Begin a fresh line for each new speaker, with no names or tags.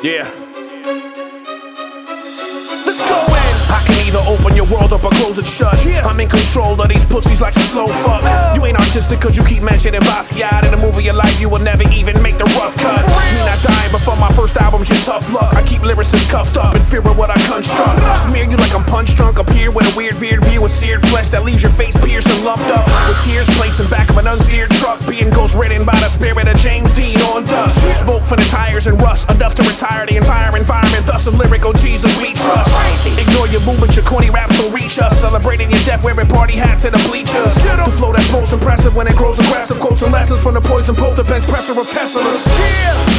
Yeah. Let's go in. I can either open your world up or close it shut. I'm in control of these pussies like some slow fuck. You ain't artistic cause you keep mentioning Basquiat. In a movie of life you will never even make the rough cut. Me not dying before my first album's your tough luck. I keep lyricists cuffed up in fear of what I construct. Smear you like I'm punch drunk. Appear with a weird veered view of seared flesh that leaves your face pierced and lumped up. With tears placed in back of an unsteered truck. Being ghost ridden by the spirit of James Dean on dust. Smoke from the tires and rust. Enough to retire the entire environment. Thus a lyrical Jesus we trust. Ignore your movement, your corny raps don't reach us. Celebrating your death wearing party hats in the bleachers. The flow that's most impressive when it grows aggressive. Quotes and lessons from the poison pope, the bench presser of Teslas.